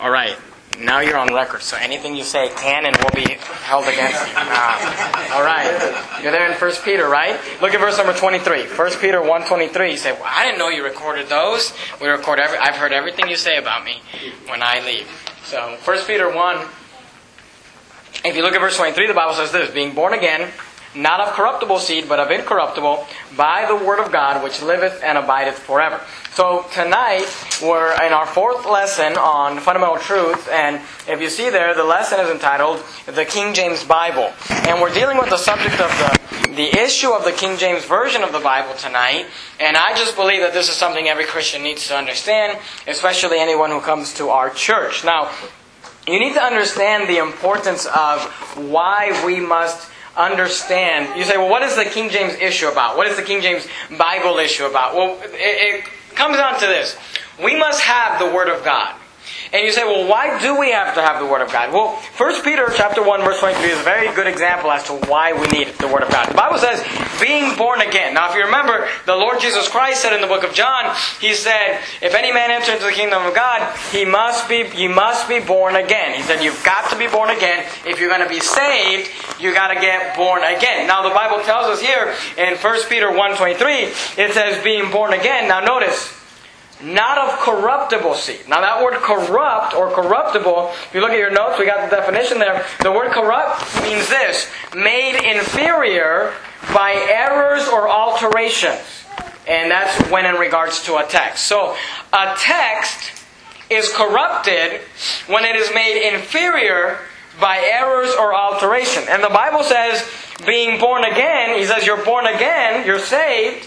All right. Now you're on record, so anything you say can and will be held against you. All right. You're there in 1 Peter, right? Look at verse number 23. 1 Peter 1:23. You say, well, I didn't know you recorded those. We record I've heard everything you say about me when I leave. So 1 Peter 1, if you look at verse 23, the Bible says this, being born again, not of corruptible seed, but of incorruptible, by the word of God, which liveth and abideth forever. So tonight, we're in our fourth lesson on fundamental truth, and if you see there, the lesson is entitled, The King James Bible. And we're dealing with the subject of the issue of the King James Version of the Bible tonight, and I just believe that this is something every Christian needs to understand, especially anyone who comes to our church. Now, you need to understand the importance of why we must understand. You say, well, what is the King James issue about? What is the King James Bible issue about? Well, it comes down to this. We must have the Word of God. And you say, well, why do we have to have the Word of God? Well, 1 Peter chapter 1, verse 23 is a very good example as to why we need the Word of God. The Bible says, being born again. Now, if you remember, the Lord Jesus Christ said in the book of John, He said, if any man enter into the kingdom of God, he must be born again. He said, you've got to be born again. If you're going to be saved, you've got to get born again. Now, the Bible tells us here in 1 Peter 1:23, it says, being born again. Now, notice, not of corruptible seed. Now that word corrupt or corruptible, if you look at your notes, we got the definition there. The word corrupt means this, made inferior by errors or alterations. And that's when in regards to a text. So a text is corrupted when it is made inferior by errors or alteration. And the Bible says, being born again, He says you're born again, you're saved,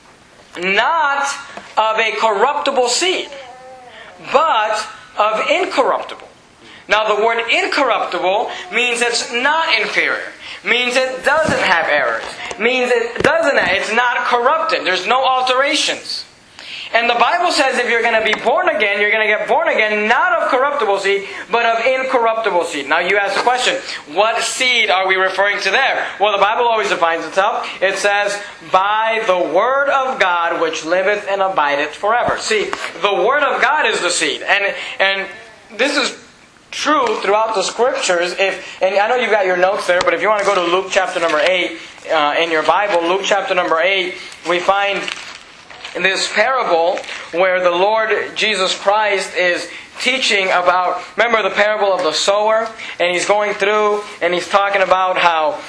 not of a corruptible seed, but of incorruptible. Now the word incorruptible means it's not inferior, means it doesn't have errors, means it's not corrupted, there's no alterations. And the Bible says if you're going to be born again, you're going to get born again not of corruptible seed, but of incorruptible seed. Now you ask the question, what seed are we referring to there? Well, the Bible always defines itself. It says, by the Word of God which liveth and abideth forever. See, the Word of God is the seed. And this is true throughout the Scriptures. And I know you've got your notes there, but if you want to go to Luke chapter number 8 in your Bible, Luke chapter number 8, we find in this parable where the Lord Jesus Christ is teaching about, remember the parable of the sower? And He's going through and He's talking about how,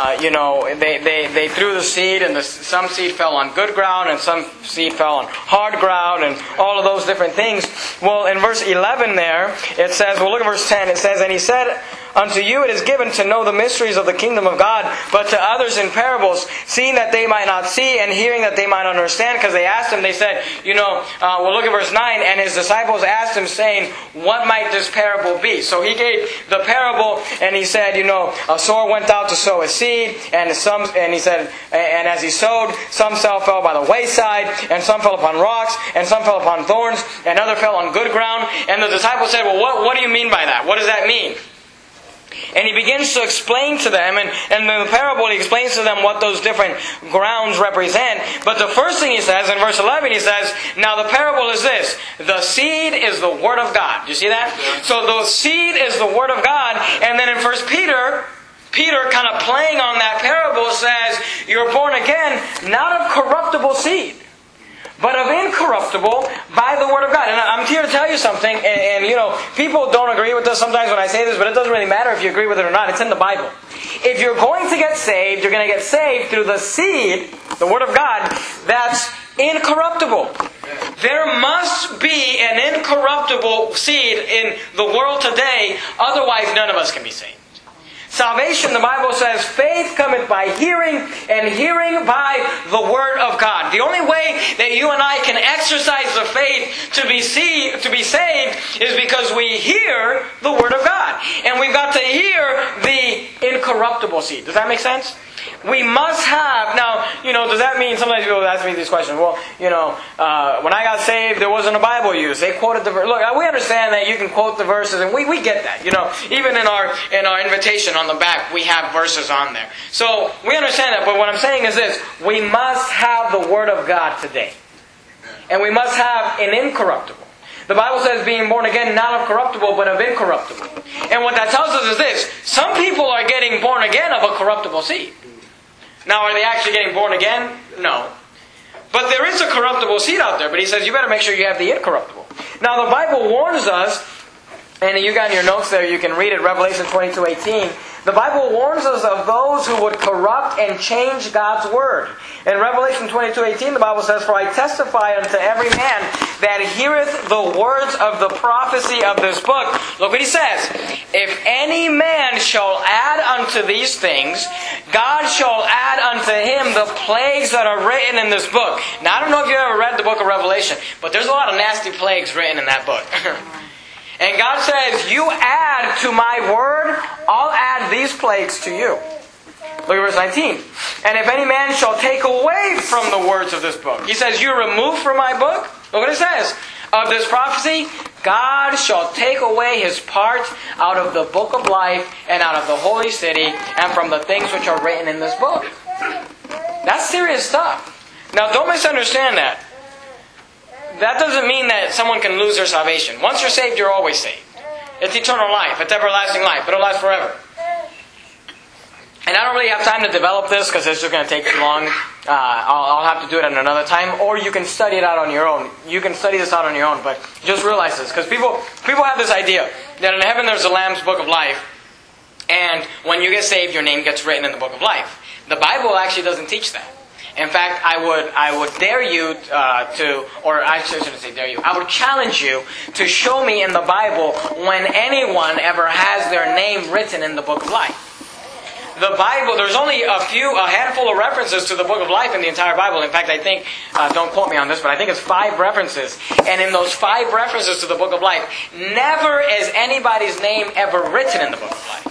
they threw the seed and some seed fell on good ground and some seed fell on hard ground and all of those different things. Well, in verse 11 there, it says, well, look at verse 10. It says, and He said, unto you it is given to know the mysteries of the kingdom of God, but to others in parables, seeing that they might not see, and hearing that they might understand. Because they asked Him, they said, well, look at verse 9, and His disciples asked Him, saying, what might this parable be? So He gave the parable, and He said, a sower went out to sow a seed, and He said, and as he sowed, some fell by the wayside, and some fell upon rocks, and some fell upon thorns, and other fell on good ground. And the disciples said, well, what do you mean by that? What does that mean? And He begins to explain to them, and in the parable He explains to them what those different grounds represent. But the first thing He says, in verse 11, He says, now the parable is this, the seed is the Word of God. Do you see that? So the seed is the Word of God, and then in 1 Peter kind of playing on that parable says, you're born again, not of corruptible seed, but of incorruptible by the Word of God. And I'm here to tell you something, and people don't agree with this sometimes when I say this, but it doesn't really matter if you agree with it or not. It's in the Bible. If you're going to get saved, you're going to get saved through the seed, the Word of God, that's incorruptible. There must be an incorruptible seed in the world today, otherwise none of us can be saved. Salvation, the Bible says, faith cometh by hearing, and hearing by the Word of God. The only way that you and I can exercise the faith to be saved is because we hear the Word of God. And we've got to hear the incorruptible seed. Does that make sense? We must have, now, does that mean, sometimes people ask me these questions, well, when I got saved, there wasn't a Bible used. They quoted the verse. Look, we understand that you can quote the verses, and we get that, even in our invitation on the back, we have verses on there. So, we understand that, but what I'm saying is this, we must have the Word of God today. And we must have an incorruptible. The Bible says being born again, not of corruptible, but of incorruptible. And what that tells us is this. Some people are getting born again of a corruptible seed. Now, are they actually getting born again? No. But there is a corruptible seed out there. But he says you better make sure you have the incorruptible. Now, the Bible warns us, and you got in your notes there, you can read it, Revelation 22:18. The Bible warns us of those who would corrupt and change God's Word. In Revelation 22:18, the Bible says, "For I testify unto every man that heareth the words of the prophecy of this book." Look what he says. "If any man shall add unto these things, God shall add unto him the plagues that are written in this book." Now, I don't know if you've ever read the book of Revelation, but there's a lot of nasty plagues written in that book. And God says, you add to my word, I'll add these plagues to you. Look at verse 19. "And if any man shall take away from the words of this book." He says, you remove from my book. Look what it says. "Of this prophecy, God shall take away his part out of the book of life and out of the holy city and from the things which are written in this book." That's serious stuff. Now, don't misunderstand that. That doesn't mean that someone can lose their salvation. Once you're saved, you're always saved. It's eternal life. It's everlasting life. It'll last forever. And I don't really have time to develop this because it's just going to take too long. I'll have to do it at another time. Or you can study it out on your own. You can study this out on your own. But just realize this. Because people have this idea that in heaven there's the Lamb's book of life. And when you get saved, your name gets written in the book of life. The Bible actually doesn't teach that. In fact, I would dare you I shouldn't say dare you. I would challenge you to show me in the Bible when anyone ever has their name written in the book of life. The Bible, there's only a handful of references to the book of life in the entire Bible. In fact, I think, don't quote me on this, but I think it's 5 references. And in those 5 references to the book of life, never is anybody's name ever written in the book of life.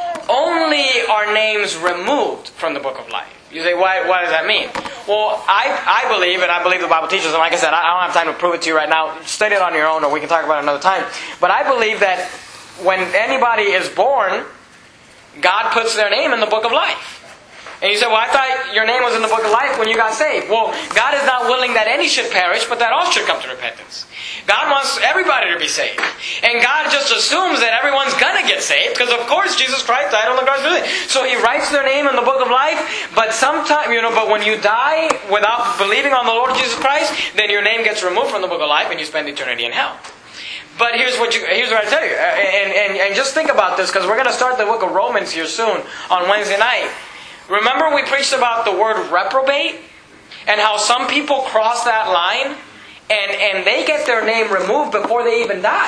Only are names removed from the book of life. You say, what does that mean? Well, I believe, and I believe the Bible teaches, and like I said, I don't have time to prove it to you right now. Study it on your own, or we can talk about it another time. But I believe that when anybody is born, God puts their name in the book of life. And you say, well, I thought your name was in the book of life when you got saved. Well, God is not willing that any should perish, but that all should come to repentance. God wants everybody to be saved. And God just assumes that everyone's going to get saved, because of course Jesus Christ died on the cross for them. So He writes their name in the book of life, but but when you die without believing on the Lord Jesus Christ, then your name gets removed from the book of life and you spend eternity in hell. But here's what I tell you, and just think about this, because we're going to start the book of Romans here soon on Wednesday night. Remember we preached about the word reprobate and how some people cross that line and they get their name removed before they even die.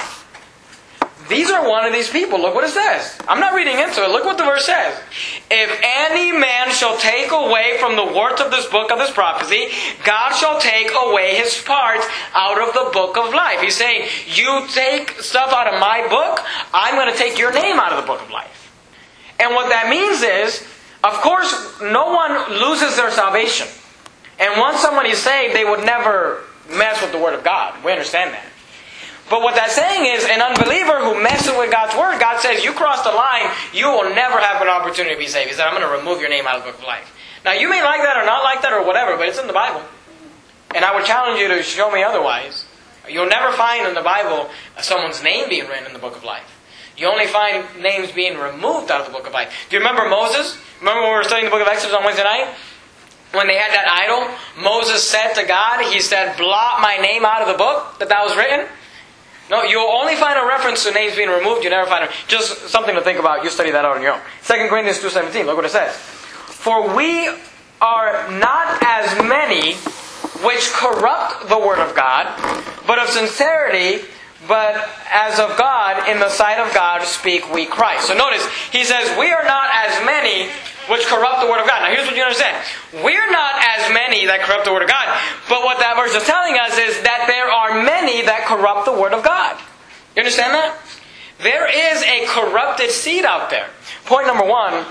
These are one of these people. Look what it says. I'm not reading into it. Look what the verse says. "If any man shall take away from the words of this book of this prophecy, God shall take away his part out of the book of life." He's saying, you take stuff out of my book, I'm going to take your name out of the book of life. And what that means is, of course, no one loses their salvation. And once someone is saved, they would never mess with the Word of God. We understand that. But what that's saying is, an unbeliever who messes with God's Word, God says, you cross the line, you will never have an opportunity to be saved. He said, I'm going to remove your name out of the book of life. Now, you may like that or not like that or whatever, but it's in the Bible. And I would challenge you to show me otherwise. You'll never find in the Bible someone's name being written in the book of life. You only find names being removed out of the book of life. Do you remember Moses? Remember when we were studying the book of Exodus on Wednesday night? When they had that idol, Moses said to God, he said, blot my name out of the book that was written. No, you'll only find a reference to names being removed. You never find just something to think about. You study that out on your own. 2 Corinthians 2:17, look what it says. "For we are not as many which corrupt the word of God, but of sincerity, but as of God, in the sight of God, speak we Christ." So notice, he says, we are not as many which corrupt the word of God. Now here's what you understand. We're not as many that corrupt the word of God. But what that verse is telling us is that there are many that corrupt the word of God. You understand that? There is a corrupted seed out there. Point number 1.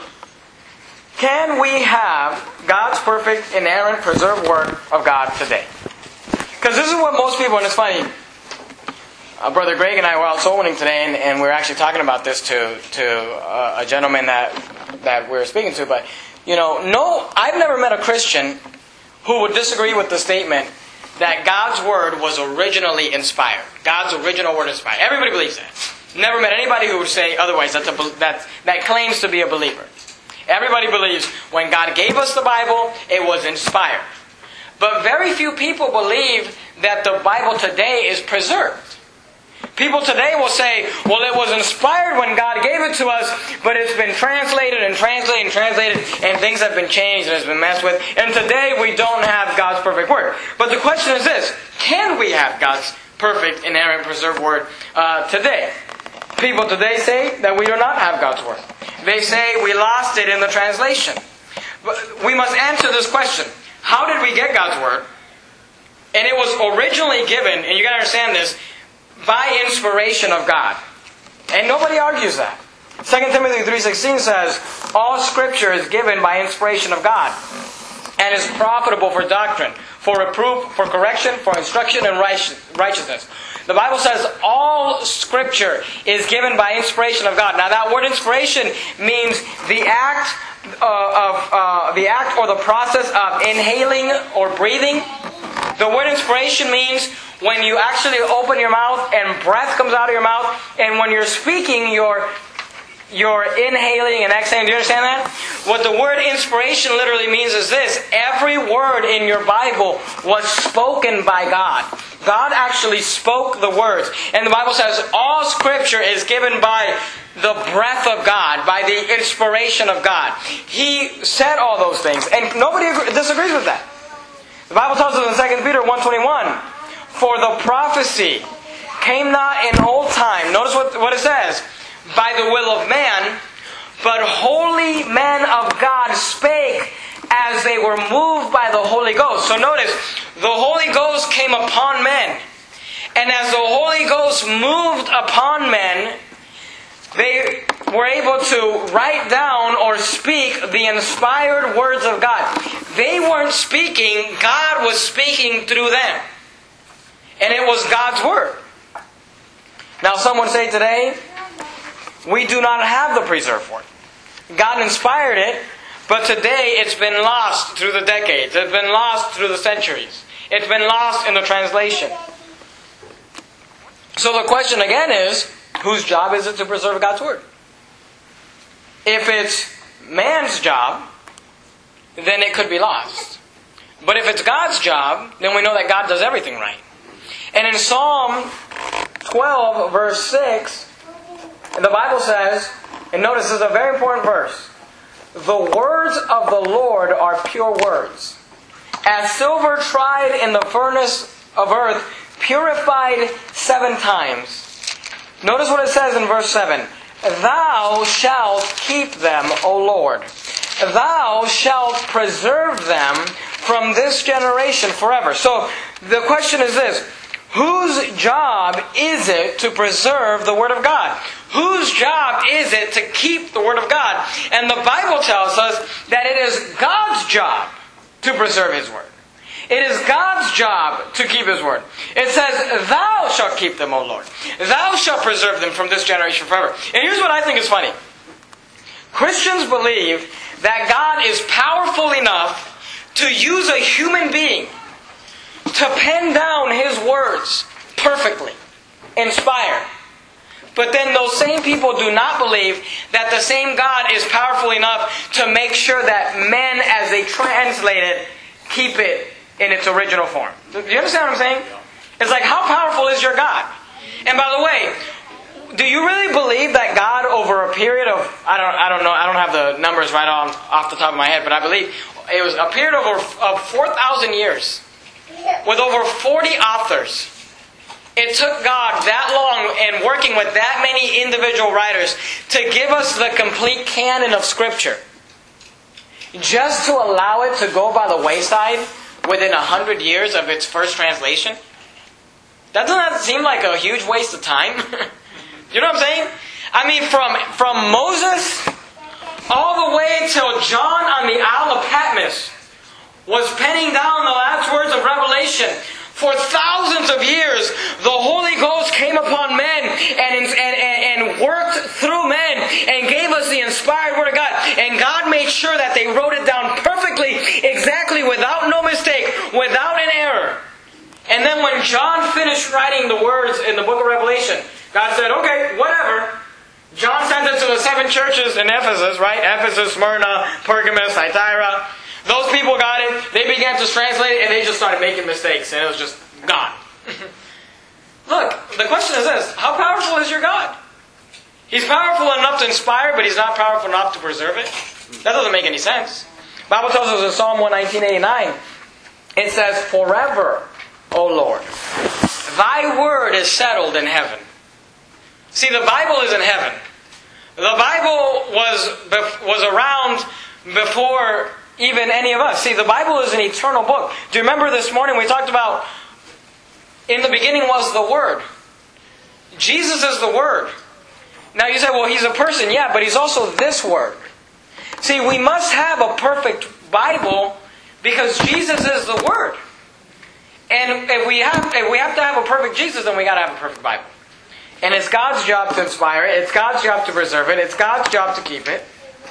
Can we have God's perfect, inerrant, preserved word of God today? Because this is what most people, and it's funny, Brother Greg and I were out soul winning today, and we were actually talking about this to a gentleman that we were speaking to. But, I've never met a Christian who would disagree with the statement that God's Word was originally inspired. God's original Word inspired. Everybody believes that. Never met anybody who would say otherwise that claims to be a believer. Everybody believes when God gave us the Bible, it was inspired. But very few people believe that the Bible today is preserved. People today will say, well, it was inspired when God gave it to us, but it's been translated and translated and translated, and things have been changed and it's been messed with, and today we don't have God's perfect Word. But the question is this: can we have God's perfect, inerrant, preserved Word today? People today say that we do not have God's Word. They say we lost it in the translation. But we must answer this question: how did we get God's Word? And it was originally given, and you got to understand this, by inspiration of God. And nobody argues that. 2 Timothy 3:16 says, all Scripture is given by inspiration of God and is profitable for doctrine, for reproof, for correction, for instruction in righteousness. The Bible says all Scripture is given by inspiration of God. Now that word inspiration means the act or the process of inhaling or breathing. The word inspiration means when you actually open your mouth and breath comes out of your mouth, and when you're speaking, you're inhaling and exhaling. Do you understand that? What the word inspiration literally means is this: every word in your Bible was spoken by God. God actually spoke the words. And the Bible says all Scripture is given by the breath of God, by the inspiration of God. He said all those things, and nobody disagrees with that. The Bible tells us in 2 Peter 1:21, for the prophecy came not in old time. Notice what it says. By the will of man, but holy men of God spake as they were moved by the Holy Ghost. So notice, the Holy Ghost came upon men. And as the Holy Ghost moved upon men, they were able to write down or speak the inspired words of God. They weren't speaking, God was speaking through them. And it was God's Word. Now someone say today, we do not have the preserved Word. God inspired it, but today it's been lost through the decades. It's been lost through the centuries. It's been lost in the translation. So the question again is, whose job is it to preserve God's Word? If it's man's job, then it could be lost. But if it's God's job, then we know that God does everything right. And in Psalm 12, verse 6, the Bible says, and notice this is a very important verse, the words of the Lord are pure words, as silver tried in the furnace of earth, purified 7 times. Notice what it says in verse 7. Thou shalt keep them, O Lord. Thou shalt preserve them from this generation forever. So the question is this: whose job is it to preserve the Word of God? Whose job is it to keep the Word of God? And the Bible tells us that it is God's job to preserve His Word. It is God's job to keep His Word. It says, Thou shalt keep them, O Lord. Thou shalt preserve them from this generation forever. And here's what I think is funny. Christians believe that God is powerful enough to use a human being to pen down His words perfectly, inspired. But then those same people do not believe that the same God is powerful enough to make sure that men, as they translate it, keep it in its original form. Do you understand what I'm saying? It's like, how powerful is your God? And by the way, do you really believe that God, over a period of, I don't know, I don't have the numbers right off the top of my head, but I believe it was a period of 4,000 years, with over 40 authors. It took God that long and working with that many individual writers to give us the complete canon of Scripture, just to allow it to go by the wayside within 100 years of its first translation? Doesn't that seem like a huge waste of time? You know what I'm saying? I mean, from Moses all the way till John on the Isle of Patmos was penning down the last words of Revelation. For thousands of years, the Holy Ghost came upon men and worked through men and gave us the inspired Word of God. And God made sure that they wrote it down perfectly, exactly, without no mistake, without an error. writing the words in the book of Revelation, God said, okay, whatever. John sent it to the 7 churches in Ephesus, right? Ephesus, Smyrna, Pergamos, Thyatira. Those people got it. They began to translate it, and they just started making mistakes, and it was just gone. Look, the question is this. How powerful is your God? He's powerful enough to inspire, but He's not powerful enough to preserve it? That doesn't make any sense. The Bible tells us in Psalm 119:89, it says, forever, O Lord, Thy word is settled in heaven. See, the Bible is in heaven. The Bible was around before even any of us. See, the Bible is an eternal book. Do you remember this morning we talked about, in the beginning was the Word. Jesus is the Word. Now you say, well, He's a person. Yeah, but He's also this Word. See, we must have a perfect Bible because Jesus is the Word. And if we have to have a perfect Jesus, then we got to have a perfect Bible. And it's God's job to inspire it. It's God's job to preserve it. It's God's job to keep it.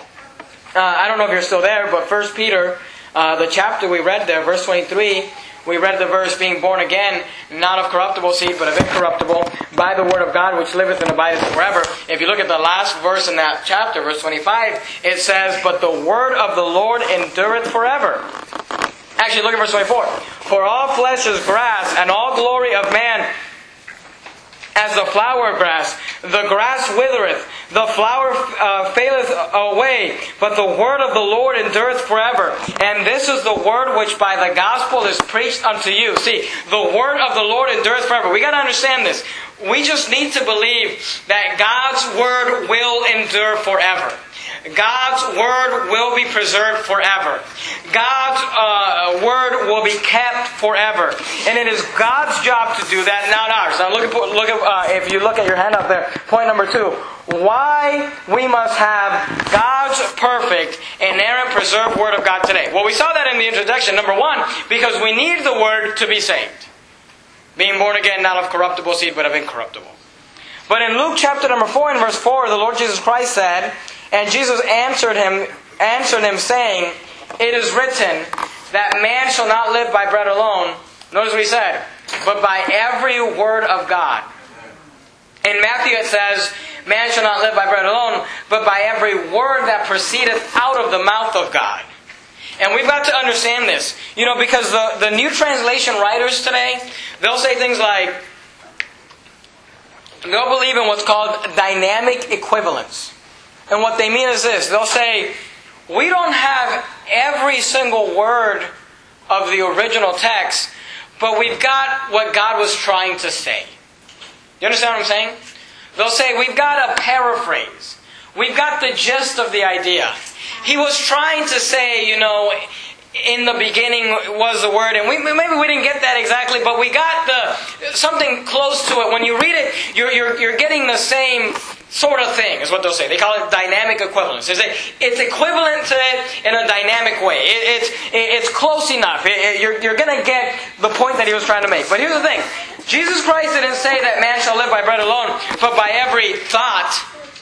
I don't know if you're still there, but 1 Peter, the chapter we read there, verse 23, we read the verse, being born again, not of corruptible seed, but of incorruptible, by the word of God, which liveth and abideth forever. If you look at the last verse in that chapter, verse 25, it says, but the word of the Lord endureth forever. Actually, look at verse 24. For all flesh is grass, and all glory of man as the flower of grass. The grass withereth, the flower faileth away, but the word of the Lord endureth forever. And this is the word which by the gospel is preached unto you. See, the word of the Lord endureth forever. We got to understand this. We just need to believe that God's word will endure forever. God's word will be preserved forever. God's word will be kept forever. And it is God's job to do that, not ours. Now look at if you look at your hand up there, point number 2. Why we must have God's perfect, inerrant, preserved Word of God today. Well, we saw that in the introduction. Number 1, because we need the Word to be saved. Being born again, not of corruptible seed, but of incorruptible. But in Luke chapter number 4 and verse 4, the Lord Jesus Christ said, and Jesus answered him saying, it is written that man shall not live by bread alone. Notice what He said, but by every word of God. In Matthew it says, man shall not live by bread alone, but by every word that proceedeth out of the mouth of God. And we've got to understand this. You know, because the New Translation writers today, they'll say things like, they'll believe in what's called dynamic equivalence. And what they mean is this. They'll say, we don't have every single word of the original text, but we've got what God was trying to say. You understand what I'm saying? They'll say, we've got a paraphrase. We've got the gist of the idea. He was trying to say, you know, in the beginning was the Word, and maybe we didn't get that exactly, but we got something close to it. When you read it, you're getting the same sort of thing, is what they'll say. They call it dynamic equivalence. They say it's equivalent to it in a dynamic way. It's close enough. You're going to get the point that he was trying to make. But here's the thing. Jesus Christ didn't say that man shall live by bread alone, but by every thought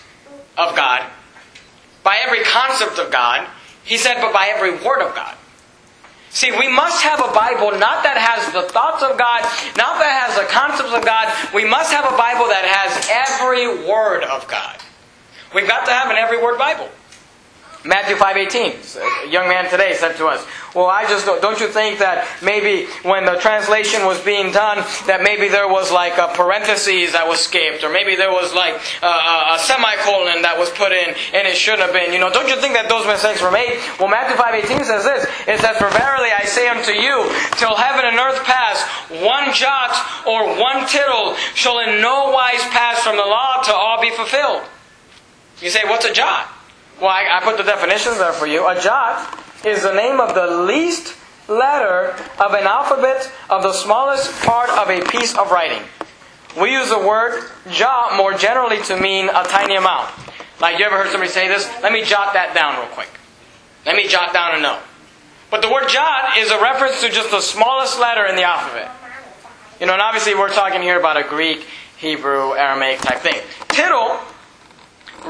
of God, by every concept of God. He said, but by every word of God. See, we must have a Bible not that has the thoughts of God, not that has the concepts of God. We must have a Bible that has every word of God. We've got to have an every word Bible. Matthew 5:18. A young man today said to us, well, don't you think that maybe when the translation was being done, that maybe there was like a parentheses that was skipped, or maybe there was like a semicolon that was put in and it shouldn't have been. You know, don't you think that those mistakes were made? Well, Matthew 5:18 says this. It says, for verily I say unto you, till heaven and earth pass, one jot or one tittle shall in no wise pass from the law till all be fulfilled. You say, what's a jot? Well, I put the definitions there for you. A jot is the name of the least letter of an alphabet of the smallest part of a piece of writing. We use the word jot more generally to mean a tiny amount. Like, you ever heard somebody say this? Let me jot that down real quick. Let me jot down a note. But the word jot is a reference to just the smallest letter in the alphabet. You know, and obviously we're talking here about a Greek, Hebrew, Aramaic type thing. Tittle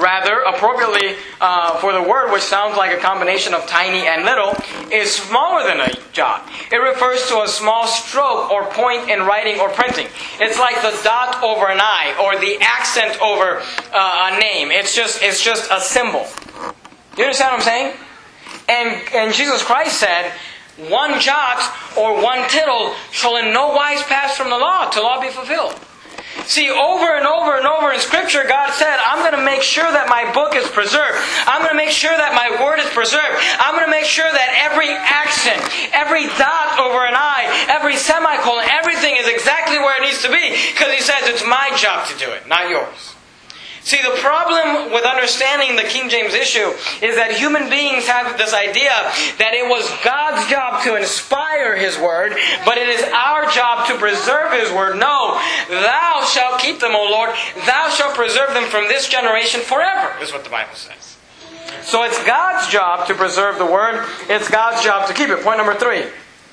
rather, appropriately for the word, which sounds like a combination of tiny and little, is smaller than a jot. It refers to a small stroke or point in writing or printing. It's like the dot over an I or the accent over a name. It's just a symbol. You understand what I'm saying? And Jesus Christ said, one jot or one tittle shall in no wise pass from the law till all be fulfilled. See, over and over and over in Scripture, God said, I'm going to make sure that my book is preserved. I'm going to make sure that my word is preserved. I'm going to make sure that every accent, every dot over an I, every semicolon, everything is exactly where it needs to be. Because He says it's my job to do it, not yours. See, the problem with understanding the King James issue is that human beings have this idea that it was God's job to inspire His Word, but it is our job to preserve His Word. No, thou shalt keep them, O Lord. Thou shalt preserve them from this generation forever, is what the Bible says. So it's God's job to preserve the Word. It's God's job to keep it. Point number 3.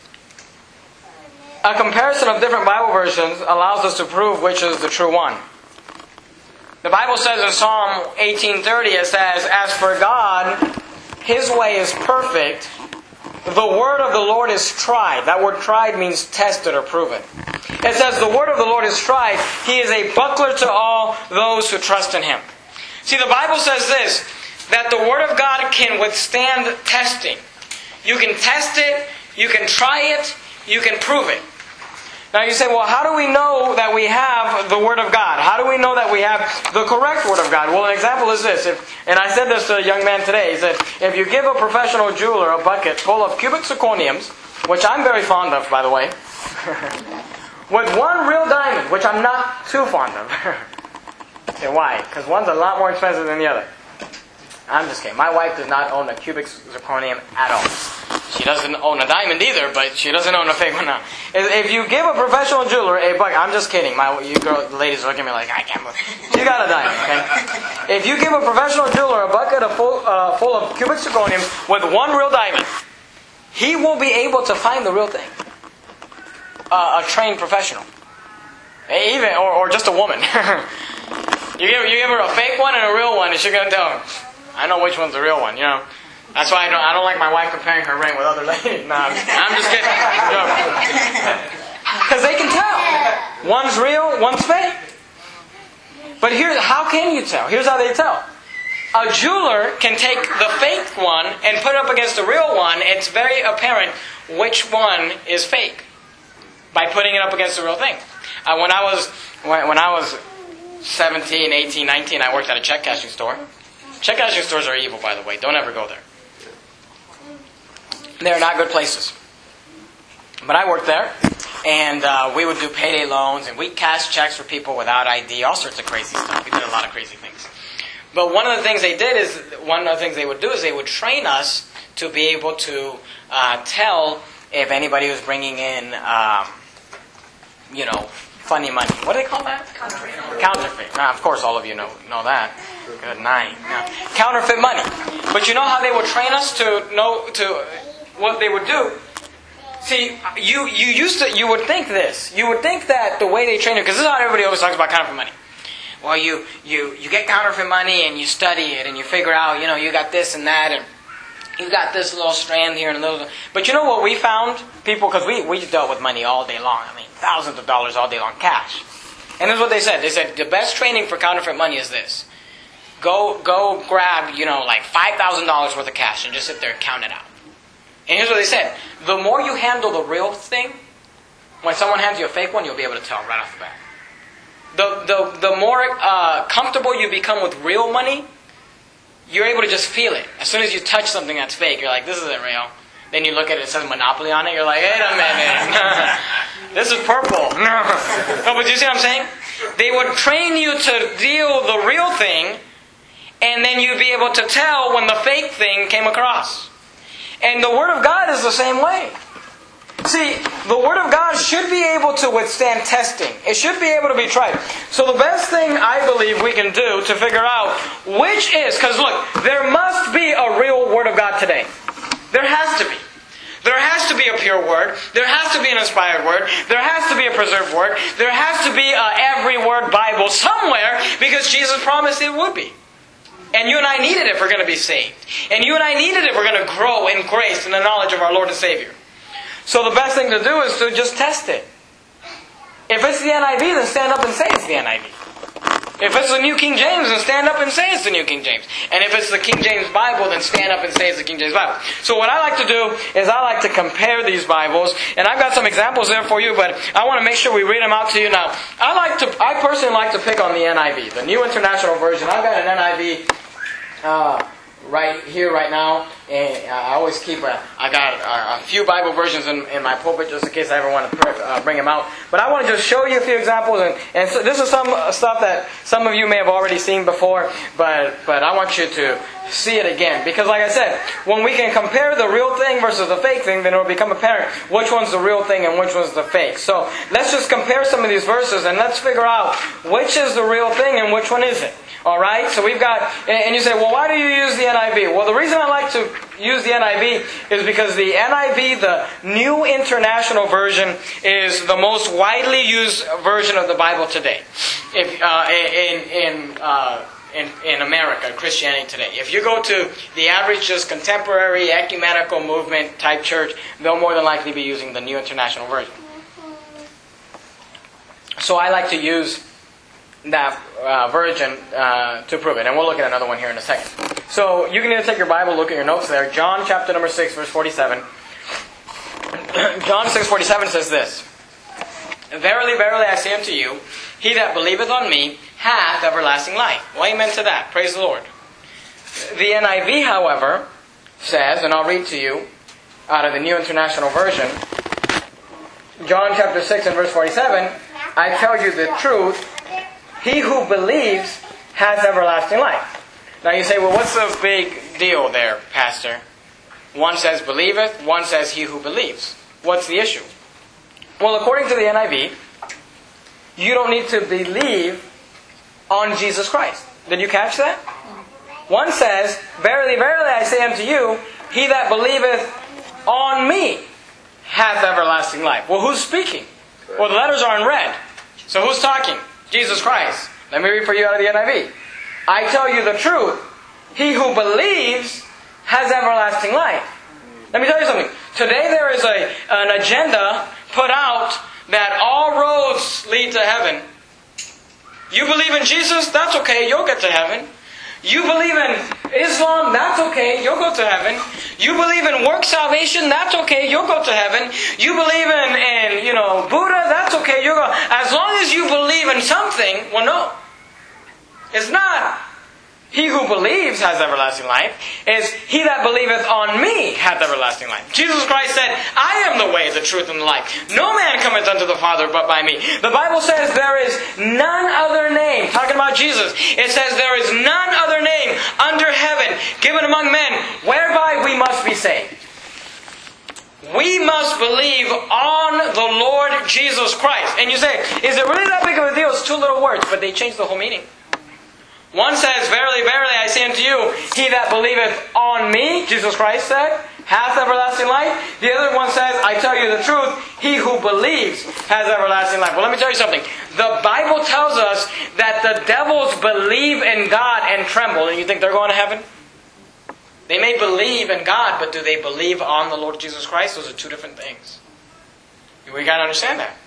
A comparison of different Bible versions allows us to prove which is the true one. The Bible says in Psalm 18:30, it says, as for God, His way is perfect. The word of the Lord is tried. That word tried means tested or proven. It says the word of the Lord is tried. He is a buckler to all those who trust in Him. See, the Bible says this, that the Word of God can withstand testing. You can test it, you can try it, you can prove it. Now you say, well, how do we know that we have the Word of God? How do we know that we have the correct Word of God? Well, an example is this. And I said this to a young man today. He said, if you give a professional jeweler a bucket full of cubic zirconiums, which I'm very fond of, by the way, with one real diamond, which I'm not too fond of. Okay, why? Because one's a lot more expensive than the other. I'm just kidding. My wife does not own a cubic zirconium at all. She doesn't own a diamond either, but she doesn't own a fake one now. If you give a professional jeweler a bucket, I'm just kidding. The ladies look at me like, I can't believe you got a diamond, okay? If you give a professional jeweler a bucket full of cubic zirconium with one real diamond, he will be able to find the real thing. A trained professional. Even, or just a woman. you give her a fake one and a real one, and she's going to tell him, I know which one's the real one, you know. That's why I don't like my wife comparing her ring with other ladies. No, I'm just kidding. Because they can tell. One's real, one's fake. But how can you tell? Here's how they tell. A jeweler can take the fake one and put it up against the real one. It's very apparent which one is fake by putting it up against the real thing. When I was 17, 18, 19, I worked at a check cashing store. Check cashing stores are evil, by the way. Don't ever go there. They're not good places. But I worked there, and we would do payday loans, and we'd cash checks for people without ID, all sorts of crazy stuff. We did a lot of crazy things. But one of the things they would do is they would train us to be able to tell if anybody was bringing in, funny money. What do they call that? Counterfeit. Now, of course, all of you know that. Good night. Now, counterfeit money. But you know how they would train us to what they would do? See, you would think this. You would think that the way they train you, because this is how everybody always talks about counterfeit money. Well, you get counterfeit money and you study it and you figure out, you got this and that and you got this little strand here and a little. But you know what we found, people, because we dealt with money all day long. I mean, thousands of dollars all day long, cash. And this is what they said. They said the best training for counterfeit money is this: go grab like $5,000 worth of cash and just sit there and count it out. And here's what they said: the more you handle the real thing, when someone hands you a fake one, you'll be able to tell right off the bat. The more comfortable you become with real money, you're able to just feel it. As soon as you touch something that's fake, you're like, this isn't real. Then you look at it, it says Monopoly on it, you're like, wait a minute. This is purple. No, but you see what I'm saying? They would train you to deal the real thing, and then you'd be able to tell when the fake thing came across. And the Word of God is the same way. See, the Word of God should be able to withstand testing. It should be able to be tried. So the best thing I believe we can do to figure out which is, because look, there must be a real Word of God today. There has to be. There has to be a pure Word. There has to be an inspired Word. There has to be a preserved Word. There has to be a every word Bible somewhere, because Jesus promised it would be. And you and I need it if we're going to be saved. And you and I need it if we're going to grow in grace and the knowledge of our Lord and Savior. So the best thing to do is to just test it. If it's the NIV, then stand up and say it's the NIV. If it's the New King James, then stand up and say it's the New King James. And if it's the King James Bible, then stand up and say it's the King James Bible. So what I like to do is I like to compare these Bibles. And I've got some examples there for you, but I want to make sure we read them out to you. Now, I personally like to pick on the NIV, the New International Version. I've got an NIV right here, right now. And I always keep I got a few Bible versions in my pulpit just in case I ever want to bring them out. But I want to just show you a few examples. And so this is some stuff that some of you may have already seen before. But I want you to see it again. Because like I said, when we can compare the real thing versus the fake thing, then it will become apparent which one's the real thing and which one's the fake. So let's just compare some of these verses and let's figure out which is the real thing and which one isn't. Alright, so we've got, and you say, well, why do you use the NIV? Well, the reason I like to use the NIV is because the NIV, the New International Version, is the most widely used version of the Bible today. In America, Christianity today. If you go to the average just contemporary ecumenical movement type church, they'll more than likely be using the New International Version. So I like to use that version to prove it. And we'll look at another one here in a second. So you can either take your Bible, look at your notes there. John chapter number 6, verse 47. John 6:47 says this. Verily, verily, I say unto you, he that believeth on me hath everlasting life. Well, amen to that. Praise the Lord. The NIV, however, says, and I'll read to you out of the New International Version, John chapter 6 and verse 47, I tell you the truth, he who believes has everlasting life. Now you say, well, what's the big deal there, Pastor? One says believeth, one says he who believes. What's the issue? Well, according to the NIV, you don't need to believe on Jesus Christ. Did you catch that? One says, verily, verily, I say unto you, he that believeth on me hath everlasting life. Well, who's speaking? Well, the letters are in red. So who's talking? Jesus Christ. Let me read for you out of the NIV. I tell you the truth. He who believes has everlasting life. Let me tell you something. Today there is an agenda put out that all roads lead to heaven. You believe in Jesus? That's okay. You'll get to heaven. You believe in Islam? That's okay. You'll go to heaven. You believe in work salvation? That's okay. You'll go to heaven. You believe in Buddha? That's okay. You'll go. As long as you believe in something, well, no. It's not he who believes has everlasting life. It's he that believeth on me hath everlasting life. Jesus Christ said, I am the way, the truth, and the life. No man cometh unto the Father but by me. The Bible says there is none other name. Talking about Jesus. It says there is none other name under heaven given among men whereby we must be saved. We must believe on the Lord Jesus Christ. And you say, is it really that big of a deal? It's two little words, but they change the whole meaning. One says, verily, verily, I say unto you, he that believeth on me, Jesus Christ said, hath everlasting life. The other one says, I tell you the truth, he who believes has everlasting life. Well, let me tell you something. The Bible tells us that the devils believe in God and tremble. And you think they're going to heaven? They may believe in God, but do they believe on the Lord Jesus Christ? Those are two different things. We got to understand that.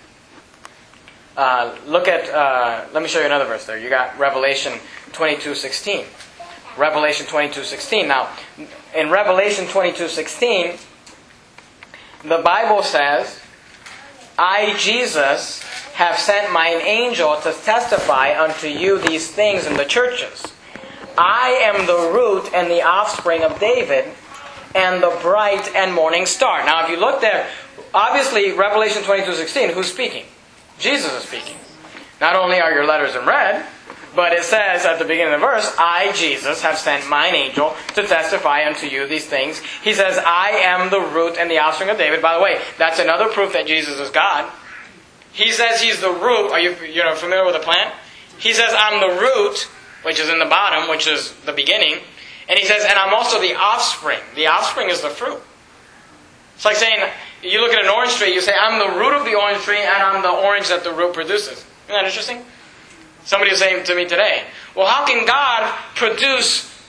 Let me show you another verse there. You got Revelation 22:16. Revelation 22:16. Now, in Revelation 22:16, the Bible says, I, Jesus, have sent mine angel to testify unto you these things in the churches. I am the root and the offspring of David, and the bright and morning star. Now, if you look there, obviously, Revelation 22:16, who's speaking? Jesus is speaking. Not only are your letters in red, but it says at the beginning of the verse, I, Jesus, have sent mine angel to testify unto you these things. He says, I am the root and the offspring of David. By the way, that's another proof that Jesus is God. He says he's the root. Are you familiar with the plant? He says, I'm the root, which is in the bottom, which is the beginning. And he says, and I'm also the offspring. The offspring is the fruit. It's like saying, you look at an orange tree, you say, I'm the root of the orange tree, and I'm the orange that the root produces. Isn't that interesting? Somebody was saying to me today, well, how can God produce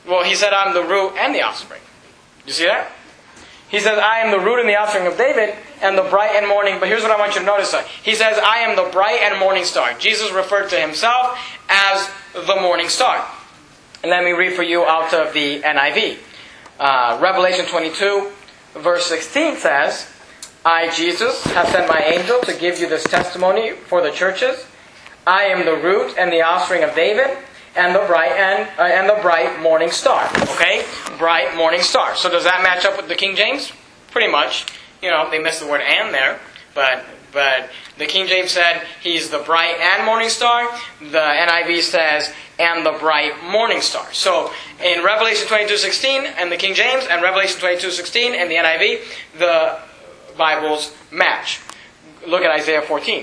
Well, he said, I'm the root and the offspring. You see that? He says, I am the root and the offspring of David and the bright and morning. But here's what I want you to notice. He says, I am the bright and morning star. Jesus referred to himself as the morning star. And let me read for you out of the NIV. Revelation 22, verse 16 says, I, Jesus, have sent my angel to give you this testimony for the churches. I am the root and the offspring of David and the bright morning star. Okay? Bright morning star. So does that match up with the King James? Pretty much. You know, they missed the word and there. But the King James said he's the bright and morning star. The NIV says and the bright morning star. So in Revelation 22:16 and the King James and Revelation 22:16 and the NIV, the Bibles match. Look at Isaiah 14.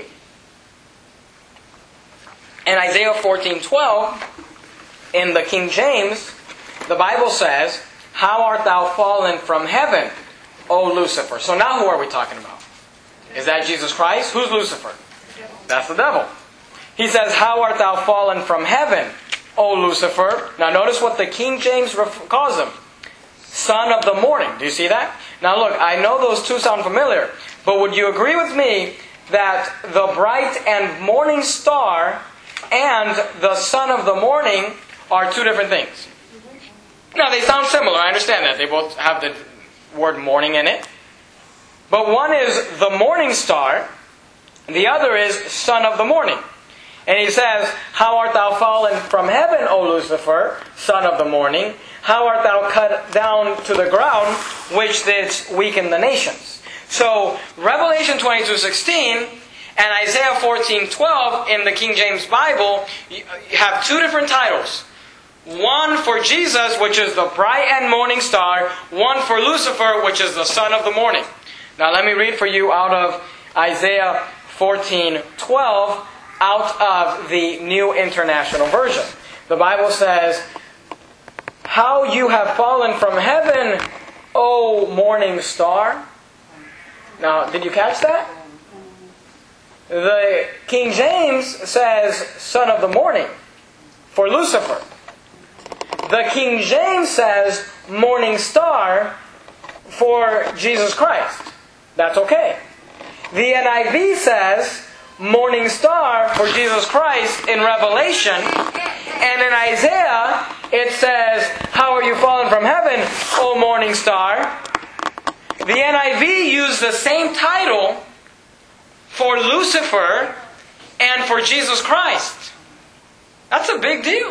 In Isaiah 14:12, in the King James, the Bible says, how art thou fallen from heaven, O Lucifer? So now who are we talking about? Is that Jesus Christ? Who's Lucifer? That's the devil. He says, how art thou fallen from heaven, O Lucifer? Now notice what the King James calls him. Son of the morning. Do you see that? Now look, I know those two sound familiar, but would you agree with me that the bright and morning star and the son of the morning are two different things? Now they sound similar, I understand that. They both have the word morning in it. But one is the morning star, the other is son of the morning. And he says, how art thou fallen from heaven, O Lucifer, son of the morning? How art thou cut down to the ground, which didst weaken the nations? So, Revelation 22:16 and Isaiah 14:12 in the King James Bible have two different titles. One for Jesus, which is the bright and morning star. One for Lucifer, which is the son of the morning. Now let me read for you out of Isaiah 14:12 out of the New International Version. The Bible says, how you have fallen from heaven, O morning star. Now, did you catch that? The King James says, son of the morning, for Lucifer. The King James says, morning star, for Jesus Christ. That's okay. The NIV says, morning star for Jesus Christ in Revelation. And in Isaiah, it says, how are you fallen from heaven, O morning star? The NIV used the same title for Lucifer and for Jesus Christ. That's a big deal.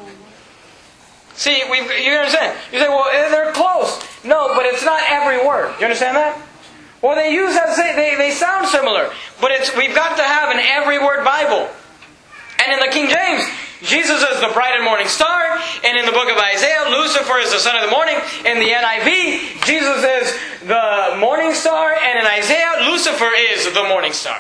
See, you understand? You say, well, they're close. No, but it's not every word. You understand that? Well, they use that, they sound similar, but we've got to have an every word Bible. And in the King James, Jesus is the bright and morning star, and in the book of Isaiah, Lucifer is the son of the morning. In the NIV, Jesus is the morning star, and in Isaiah, Lucifer is the morning star.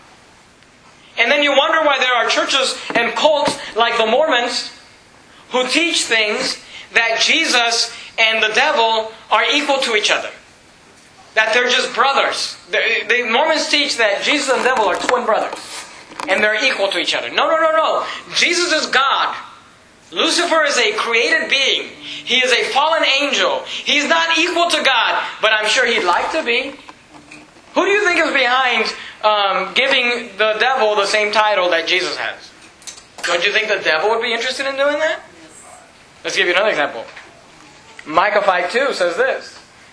And then you wonder why there are churches and cults like the Mormons who teach things that Jesus and the devil are equal to each other. That they're just brothers. The Mormons teach that Jesus and the devil are twin brothers. And they're equal to each other. No. Jesus is God. Lucifer is a created being. He is a fallen angel. He's not equal to God, but I'm sure he'd like to be. Who do you think is behind giving the devil the same title that Jesus has? Don't you think the devil would be interested in doing that? Let's give you another example. Micah 5:2 says this.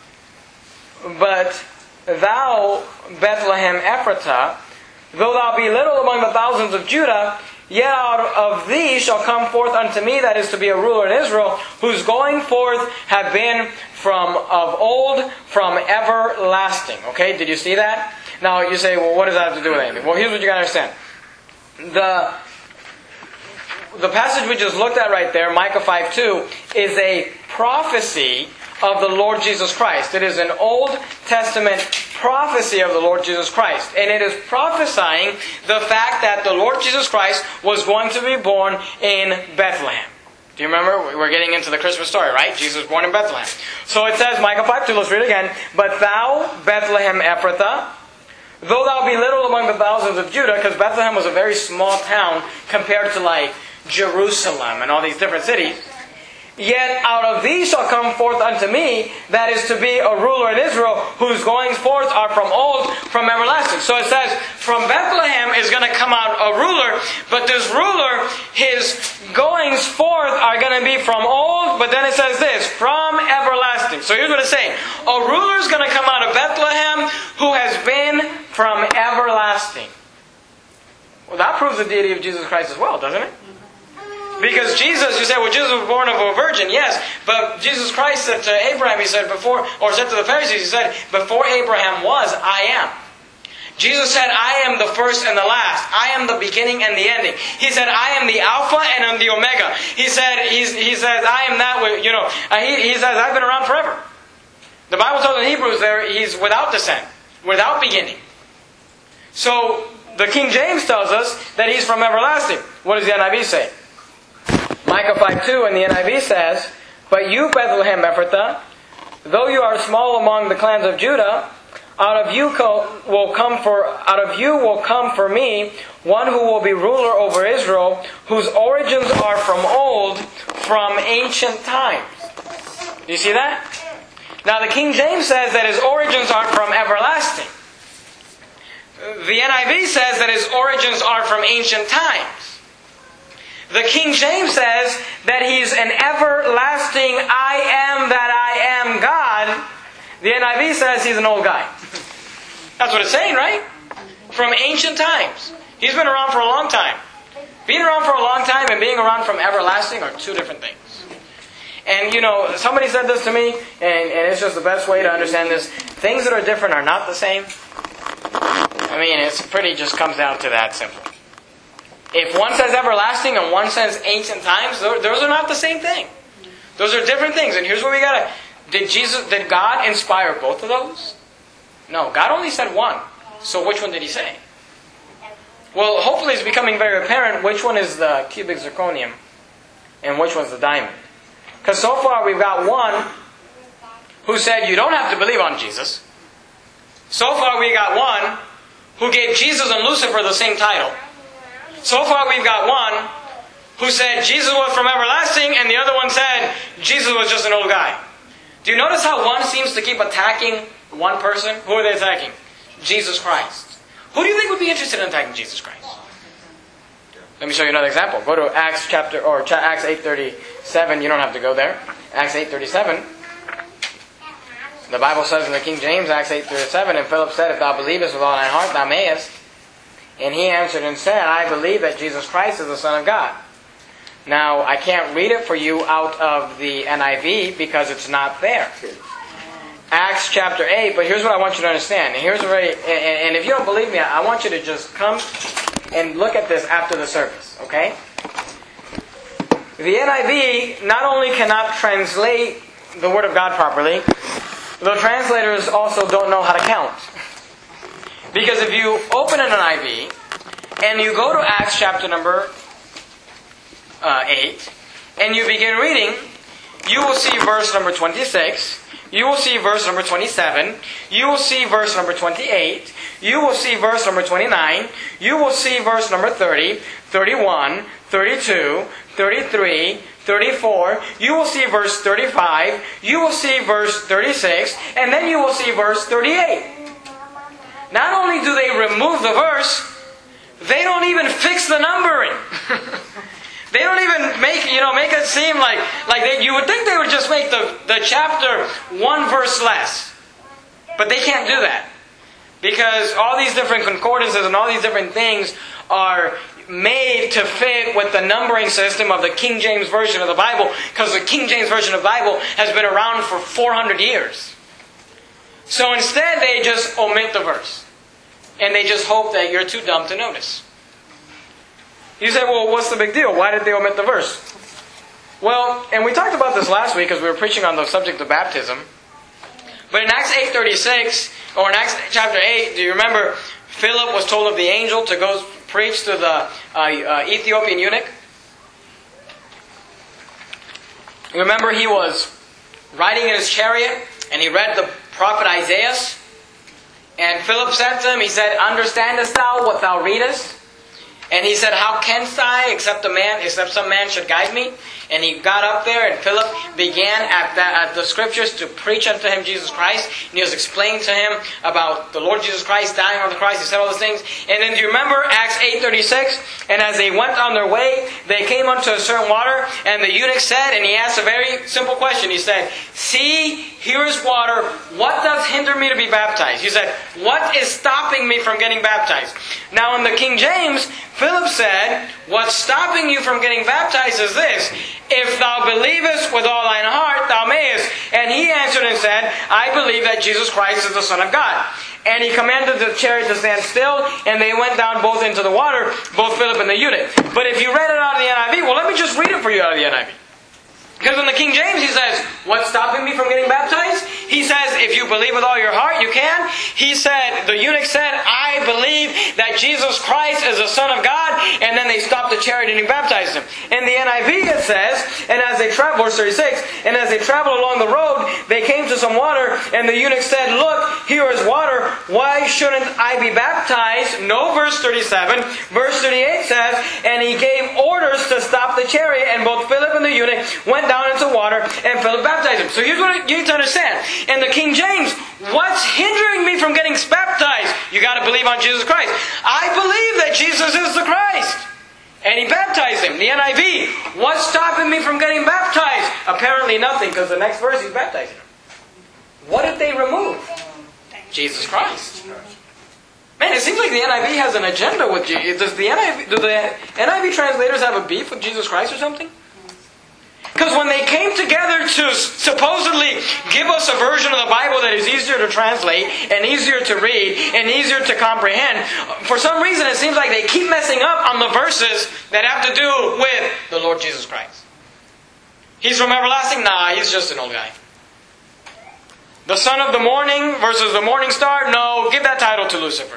But thou, Bethlehem Ephratah, though thou be little among the thousands of Judah, yet out of thee shall come forth unto me that is to be a ruler in Israel, whose going forth have been from of old, from everlasting. Okay, did you see that? Now you say, well, what does that have to do with anything? Well, here's what you got to understand. The passage we just looked at right there, Micah 5:2, is a prophecy of the Lord Jesus Christ. It is an Old Testament prophecy of the Lord Jesus Christ. And it is prophesying the fact that the Lord Jesus Christ was going to be born in Bethlehem. Do you remember? We're getting into the Christmas story, right? Jesus was born in Bethlehem. So it says, Micah 5:2, let's read it again. But thou, Bethlehem Ephratah, though thou be little among the thousands of Judah, because Bethlehem was a very small town compared to like Jerusalem and all these different cities, Yet out of thee shall come forth unto me, that is to be a ruler in Israel, whose goings forth are from old, from everlasting. So it says, from Bethlehem is going to come out a ruler, but this ruler, his goings forth are going to be from old, but then it says this, from everlasting. So here's what it's saying. A ruler is going to come out of Bethlehem who has been from everlasting. Well, that proves the deity of Jesus Christ as well, doesn't it? Because Jesus, you say, well, Jesus was born of a virgin, yes. But Jesus Christ said to Abraham, he said before, or said to the Pharisees, he said, before Abraham was, I am. Jesus said, I am the first and the last. I am the beginning and the ending. He said, I am the Alpha and I'm the Omega. He said, he says, I am that, he says, I've been around forever. The Bible tells in Hebrews there, he's without descent, without beginning. So, the King James tells us that he's from everlasting. What does the NIV say? Micah 5:2 in the NIV says, but you, Bethlehem Ephrathah, though you are small among the clans of Judah, out of you will come for me one who will be ruler over Israel, whose origins are from old, from ancient times. Do you see that? Now the King James says that his origins are from everlasting. The NIV says that his origins are from ancient times. The King James says that he's an everlasting I am that I am God. The NIV says he's an old guy. That's what it's saying, right? From ancient times. He's been around for a long time. Being around for a long time and being around from everlasting are two different things. And somebody said this to me, and it's just the best way to understand this. Things that are different are not the same. I mean, it's pretty just comes down to that simple. If one says everlasting and one says ancient times, those are not the same thing. Those are different things. And here's what we gotta... Did God inspire both of those? No, God only said one. So which one did He say? Well, hopefully it's becoming very apparent which one is the cubic zirconium and which one's the diamond. Because so far we've got one who said you don't have to believe on Jesus. So far we got one who gave Jesus and Lucifer the same title. So far we've got one who said Jesus was from everlasting and the other one said Jesus was just an old guy. Do you notice how one seems to keep attacking one person? Who are they attacking? Jesus Christ. Who do you think would be interested in attacking Jesus Christ? Let me show you another example. Go to Acts 8:37. You don't have to go there. Acts 8:37. The Bible says in the King James, Acts 8:37, and Philip said, if thou believest with all thine heart, thou mayest. And he answered and said, I believe that Jesus Christ is the Son of God. Now, I can't read it for you out of the NIV because it's not there. Acts chapter 8, but here's what I want you to understand. And and if you don't believe me, I want you to just come and look at this after the service, okay? The NIV not only cannot translate the Word of God properly, the translators also don't know how to count. Because if you open an NIV and you go to Acts chapter number 8 and you begin reading, you will see verse number 26, you will see verse number 27, you will see verse number 28, you will see verse number 29, you will see verse number 30, 31, 32, 33, 34, you will see verse 35, you will see verse 36, and then you will see verse 38. Not only do they remove the verse, they don't even fix the numbering. They don't even make it seem like you would think they would just make the chapter one verse less. But they can't do that. Because all these different concordances and all these different things are made to fit with the numbering system of the King James Version of the Bible, because the King James Version of the Bible has been around for 400 years. So instead they just omit the verse. And they just hope that you're too dumb to notice. You say, well, what's the big deal? Why did they omit the verse? Well, and we talked about this last week as we were preaching on the subject of baptism. But in Acts 8:36, or in Acts chapter 8, do you remember Philip was told of the angel to go preach to the Ethiopian eunuch? You remember he was riding in his chariot and he read the prophet Isaiah. And Philip said to him, he said, understandest thou what thou readest? And he said, how canst I, except some man should guide me? And he got up there, and Philip began at the Scriptures to preach unto him Jesus Christ. And he was explaining to him about the Lord Jesus Christ dying on the cross. He said all those things. And then do you remember Acts 8:36? And as they went on their way, they came unto a certain water. And the eunuch said, and he asked a very simple question. He said, see, here is water. What does hinder me to be baptized? He said, what is stopping me from getting baptized? Now in the King James, Philip said, what's stopping you from getting baptized is this: if thou believest with all thine heart, thou mayest. And he answered and said, I believe that Jesus Christ is the Son of God. And he commanded the chariot to stand still, and they went down both into the water, both Philip and the eunuch. But if you read it out of the NIV, well, let me just read it for you out of the NIV. Because in the King James, he says, what's stopping me from getting baptized? He says, if you believe with all your heart, you can. He said, the eunuch said, I believe that Jesus Christ is the Son of God. And then they stopped the chariot and he baptized him. In the NIV, it says, and as they traveled, verse 36, and as they traveled along the road, they came to some water, and the eunuch said, look, here is water. Why shouldn't I be baptized? No, verse 37. Verse 38 says, and he gave orders to stop the chariot, and both Philip and the eunuch went down into water, and Philip baptized him. So here's what you need to understand. In the King James, what's hindering me from getting baptized? You got to believe on Jesus Christ. I believe that Jesus is the Christ. And he baptized him. The NIV, what's stopping me from getting baptized? Apparently nothing, because the next verse he's baptizing him. What did they remove? Jesus Christ. Man, it seems like the NIV has an agenda with Jesus. Do the NIV translators have a beef with Jesus Christ or something? Because when they came together to supposedly give us a version of the Bible that is easier to translate and easier to read and easier to comprehend, for some reason it seems like they keep messing up on the verses that have to do with the Lord Jesus Christ. He's from everlasting? Nah, he's just an old guy. The son of the morning versus the morning star? No, give that title to Lucifer.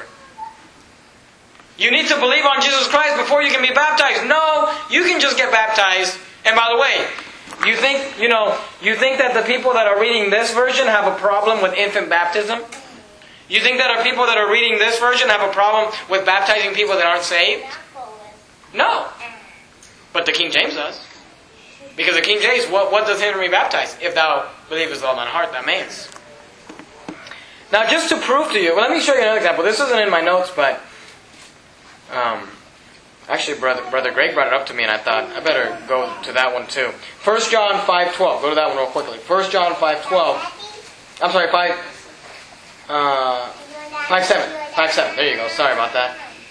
You need to believe on Jesus Christ before you can be baptized. No, you can just get baptized. And by the way, you think that the people that are reading this version have a problem with infant baptism? You think that people that are reading this version have a problem with baptizing people that aren't saved? No. But the King James does. Because the King James, what does hinder me baptized? If thou believest with all thine heart, thou mayest. Now just to prove to you, well, let me show you another example. This isn't in my notes, but actually, Brother Greg brought it up to me, and I thought, I better go to that one too. 1 John 5:12. Go to that one real quickly. 1 John 5:12. I'm sorry, 5:7. 5:7. There you go. Sorry about that.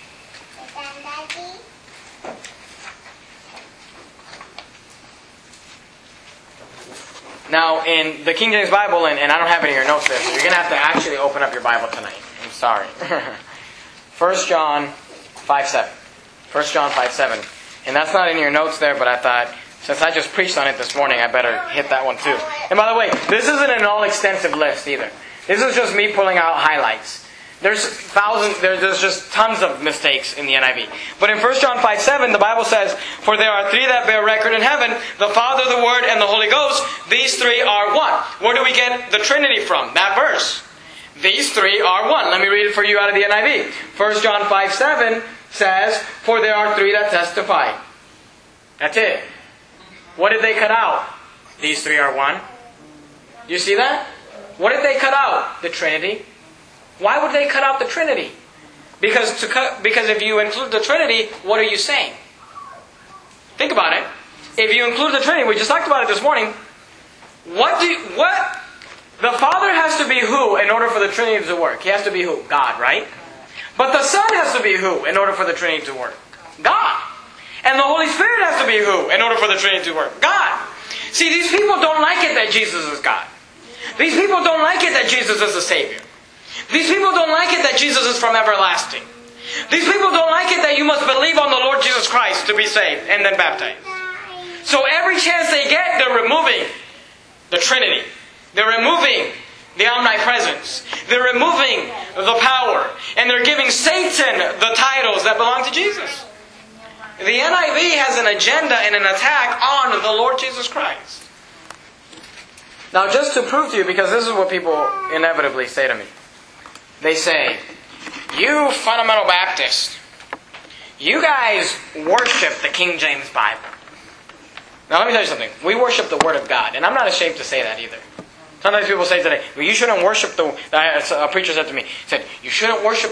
Now, in the King James Bible, and I don't have it in your notes there, so you're going to have to actually open up your Bible tonight. I'm sorry. 1 John 5:7. 1 John 5:7. And that's not in your notes there, but I thought, since I just preached on it this morning, I better hit that one too. And by the way, this isn't an all-extensive list either. This is just me pulling out highlights. There's just tons of mistakes in the NIV. But in 1 John 5:7, the Bible says, for there are three that bear record in heaven, the Father, the Word, and the Holy Ghost. These three are one. Where do we get the Trinity from? That verse. These three are one. Let me read it for you out of the NIV. 1 John 5:7 says, for there are three that testify. That's it. What did they cut out? These three are one. You see that? What did they cut out? The Trinity. Why would they cut out the Trinity? Because if you include the Trinity, what are you saying? Think about it. If you include the Trinity, we just talked about it this morning. The Father has to be who in order for the Trinity to work? He has to be who? God, right? But the Son has to be who in order for the Trinity to work? God. And the Holy Spirit has to be who in order for the Trinity to work? God. See, these people don't like it that Jesus is God. These people don't like it that Jesus is the Savior. These people don't like it that Jesus is from everlasting. These people don't like it that you must believe on the Lord Jesus Christ to be saved and then baptized. So every chance they get, they're removing the Trinity. They're removing the omnipresence. They're removing the power. And they're giving Satan the titles that belong to Jesus. The NIV has an agenda and an attack on the Lord Jesus Christ. Now just to prove to you, because this is what people inevitably say to me. They say, you fundamental Baptist, You guys worship the King James Bible. Now let me tell you something. We worship the Word of God. And I'm not ashamed to say that either. Sometimes people say today, well, you shouldn't worship a preacher said to me, said, you shouldn't worship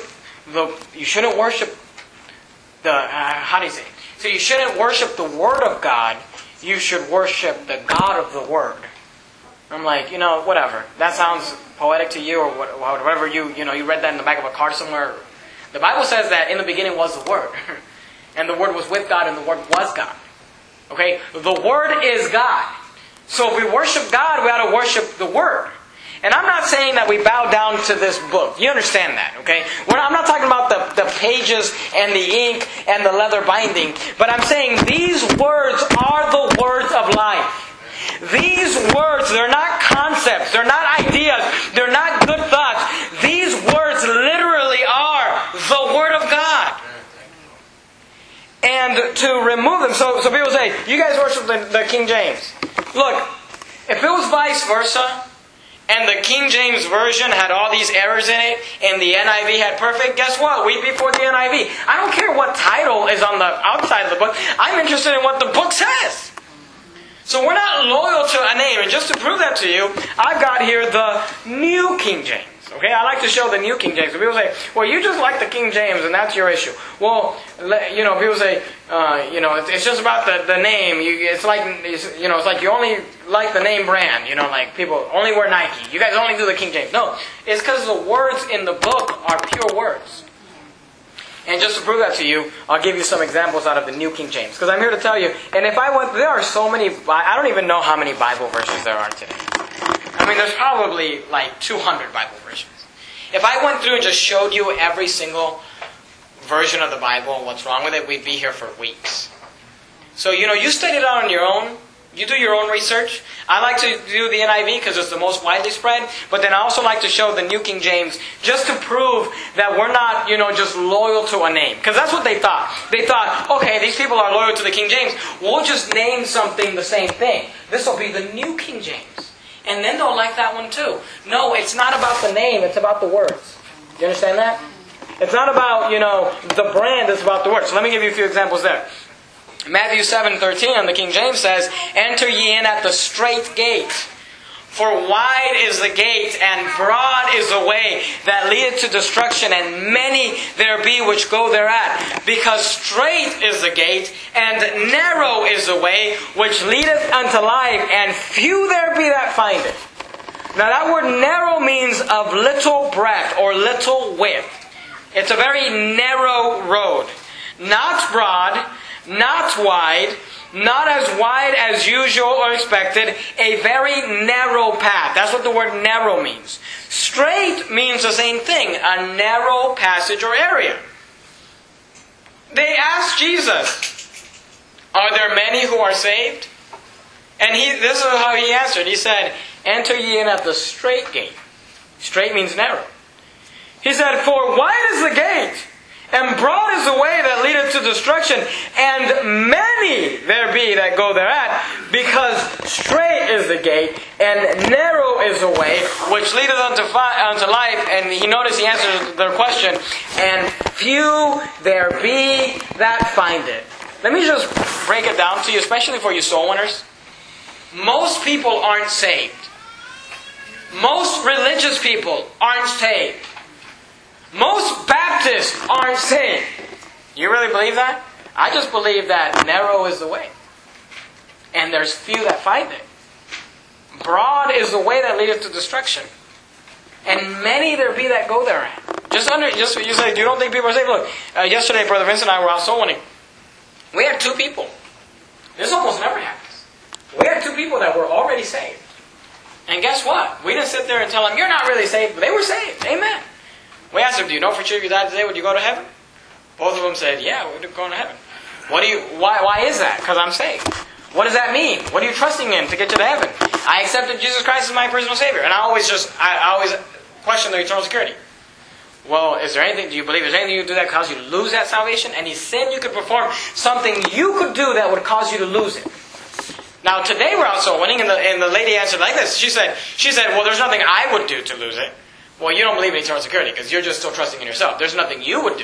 how do you say it? So you shouldn't worship the Word of God. You should worship the God of the Word. I'm like, whatever. That sounds poetic to you, or whatever you read that in the back of a card somewhere. The Bible says that in the beginning was the Word. And the Word was with God, and the Word was God. Okay? The Word is God. So if we worship God, we ought to worship the Word. And I'm not saying that we bow down to this book. You understand that, okay? I'm not talking about the pages and the ink and the leather binding. But I'm saying these words are the words of life. These words, they're not concepts. They're not ideas. They're not good thoughts. These words literally are the Word of God. And to remove them, so people say, you guys worship the King James. Look, if it was vice versa, and the King James Version had all these errors in it, and the NIV had perfect, guess what? We'd be for the NIV. I don't care what title is on the outside of the book. I'm interested in what the book says. So we're not loyal to a name. And just to prove that to you, I've got here the New King James. Okay, I like to show the New King James. So people say, well, you just like the King James and that's your issue. Well, people say, it's just about the name. It's like you only like the name brand. Like people only wear Nike. You guys only do the King James. No, it's because the words in the book are pure words. And just to prove that to you, I'll give you some examples out of the New King James. Because I'm here to tell you, and if I went, there are so many, I don't even know how many Bible versions there are today. I mean, there's probably like 200 Bible versions. If I went through and just showed you every single version of the Bible, what's wrong with it, we'd be here for weeks. So, you study it out on your own. You do your own research. I like to do the NIV because it's the most widely spread. But then I also like to show the New King James just to prove that we're not, just loyal to a name. Because that's what they thought. They thought, okay, these people are loyal to the King James. We'll just name something the same thing. This will be the New King James. And then they'll like that one too. No, it's not about the name. It's about the words. You understand that? It's not about, the brand. It's about the words. So let me give you a few examples there. Matthew 7:13 on the King James says, enter ye in at the strait gate. For wide is the gate, and broad is the way that leadeth to destruction, and many there be which go thereat. Because strait is the gate, and narrow is the way which leadeth unto life, and few there be that find it. Now that word narrow means of little breadth, or little width. It's a very narrow road. Not broad, not wide, not as wide as usual or expected, a very narrow path. That's what the word narrow means. Straight means the same thing, a narrow passage or area. They asked Jesus, are there many who are saved? And this is how he answered. He said, enter ye in at the strait gate. Straight means narrow. He said, for wide is the gate, and broad is the way that leadeth to destruction, and many there be that go thereat, because strait is the gate, and narrow is the way, which leadeth unto life. And he answers their question, and few there be that find it. Let me just break it down to you, especially for you soul winners. Most people aren't saved. Most religious people aren't saved. Most Baptists aren't saved. You really believe that? I just believe that narrow is the way. And there's few that find it. Broad is the way that leadeth to destruction. And many there be that go thereat. You say, you don't think people are saved? Look, yesterday Brother Vincent and I were out soul winning. We had 2 people. This almost never happens. We had 2 people that were already saved. And guess what? We didn't sit there and tell them, you're not really saved. But they were saved. Amen. We asked them, do you know for sure if you died today, would you go to heaven? Both of them said, yeah, we're going to heaven. Why is that? Because I'm saved. What does that mean? What are you trusting in to get you to heaven? I accepted Jesus Christ as my personal Savior. And I always question their eternal security. Well, do you believe there's anything you can do that cause you to lose that salvation? Any sin you could perform, something you could do that would cause you to lose it. Now today we're out soul winning, and the lady answered like this. She said, well, there's nothing I would do to lose it. Well, you don't believe in eternal security because you're just still trusting in yourself. There's nothing you would do.